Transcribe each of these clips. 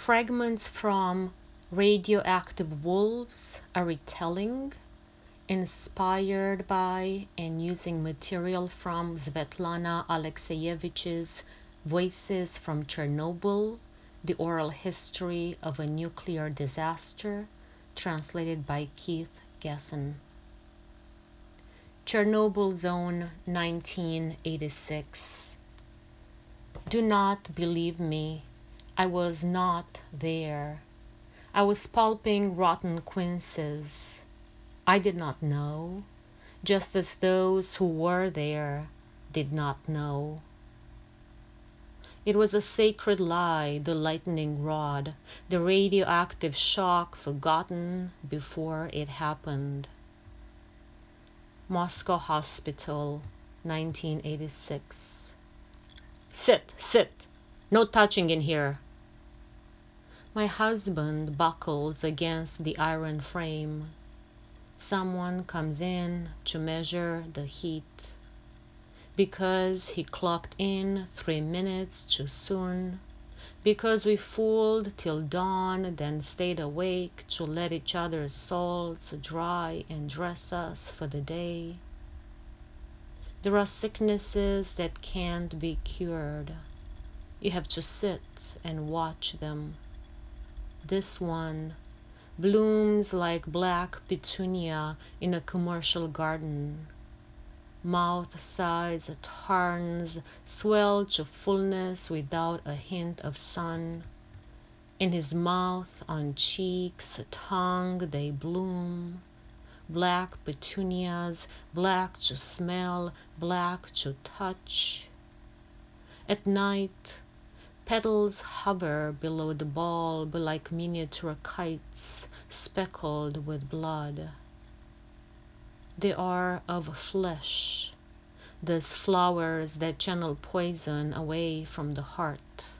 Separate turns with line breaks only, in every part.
Fragments from Radioactive Wolves, a retelling inspired by and using material from Svetlana Alexeyevich's Voices from Chernobyl, The Oral History of a Nuclear Disaster, translated by Keith Gasson. Chernobyl Zone, 1986. Do not believe me. I was not there. I was pulping rotten quinces. I did not know, just as those who were there did not know. It was a sacred lie, the lightning rod, the radioactive shock forgotten before it happened. Moscow Hospital, 1986. Sit. No touching in here. My husband buckles against the iron frame. Someone comes in to measure the heat. Because he clocked in 3 minutes too soon. Because we fooled till dawn, then stayed awake to let each other's salts dry and dress us for the day. There are sicknesses that can't be cured. You have to sit and watch them. This one blooms like black petunia in a commercial garden. Mouth sides, turns, swell to fullness without a hint of sun. In his mouth, on cheeks, tongue, they bloom. Black petunias, black to smell, black to touch. At night, petals hover below the bulb like miniature kites speckled with blood. They are of flesh, those flowers that channel poison away from the heart.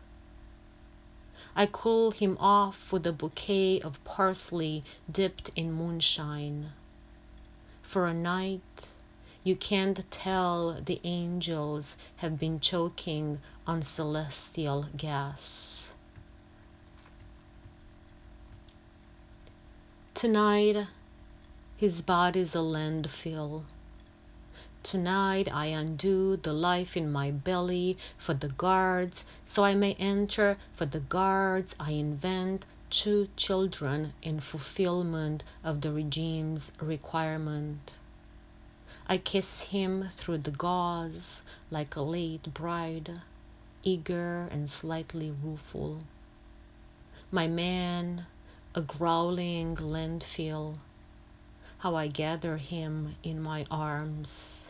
I cool him off with a bouquet of parsley dipped in moonshine. For a night, you can't tell the angels have been choking on celestial gas. Tonight, his body's a landfill. Tonight I undo the life in my belly for the guards, so I may enter for the guards. I invent 2 children in fulfillment of the regime's requirement. I kiss him through the gauze like a late bride, eager and slightly rueful. My man, a growling landfill, how I gather him in my arms.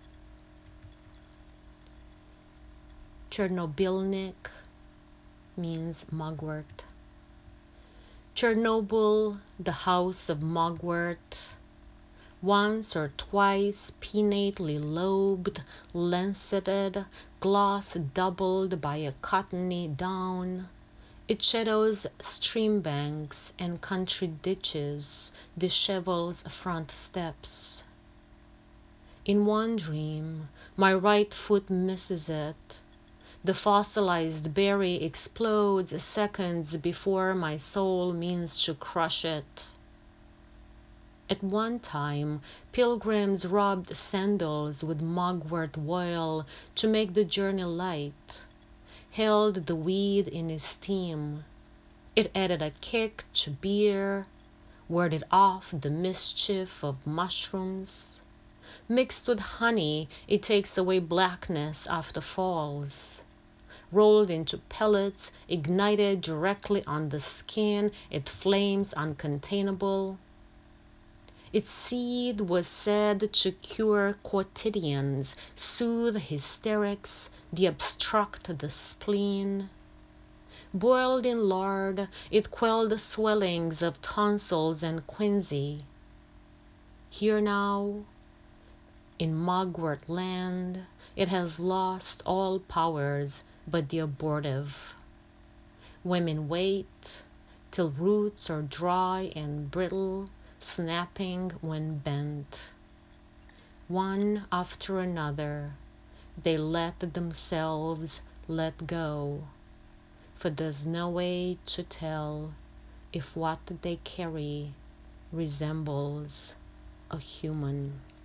Chernobylnik means mugwort. Chernobyl, the house of mugwort, once or twice pinnately lobed, lanceted, gloss doubled by a cottony down. It shadows stream banks and country ditches, dishevels front steps. In one dream, my right foot misses it. The fossilized berry explodes seconds before my soul means to crush it. At one time, pilgrims rubbed sandals with mugwort oil to make the journey light, held the weed in esteem. It added a kick to beer, warded off the mischief of mushrooms. Mixed with honey, it takes away blackness after falls. Rolled into pellets, ignited directly on the skin, it flames uncontainable. Its seed was said to cure quotidians, soothe hysterics, deobstruct the spleen. Boiled in lard, it quelled swellings of tonsils and quinsy. Here now, in mugwort land, it has lost all powers but the abortive. Women wait till roots are dry and brittle, snapping when bent. One after another, they let themselves let go. for there's no way to tell if what they carry resembles a human.